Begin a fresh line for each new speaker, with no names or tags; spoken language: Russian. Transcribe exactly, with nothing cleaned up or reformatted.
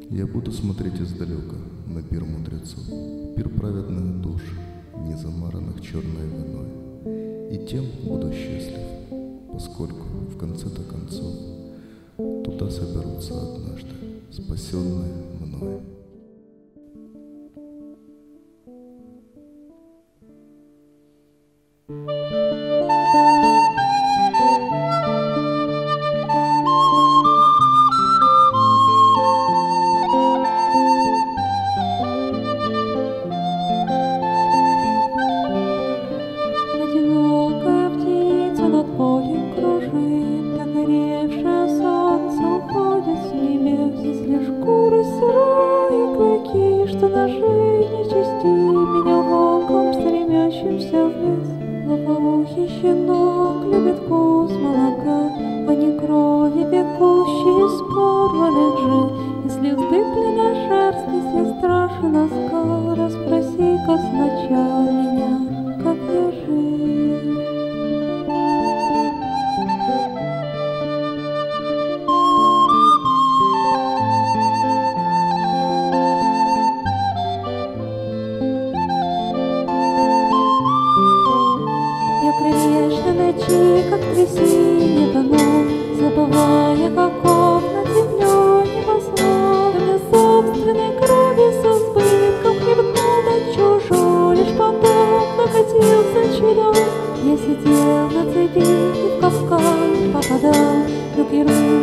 Я буду смотреть издалека на пир мудрецов, пир праведных душ, не замаранных черной виной. И тем буду счастлив, поскольку в конце-то концов туда соберутся однажды спасенные мной.
Одинокая птица над полем кружит, догоревшее солнце уходит с небес. Если шкура сырая и клыки, что ножей нечисти, меня волком, стремящимся в лес. Лопоухий щенок любит вкус молока, а не крови, бегущей из порванных жил. Если вздыблена шерсть, если страшен оскал, расспроси-ка сначала меня, как я жил. Я кромешной ночи, как трясине тону, забывая, каков над землей небосвод. Для собственной крови с избытком хлебнул на чужой, лишь потом накатился черед. Я сидел на цепи и в капкан попадал, но герой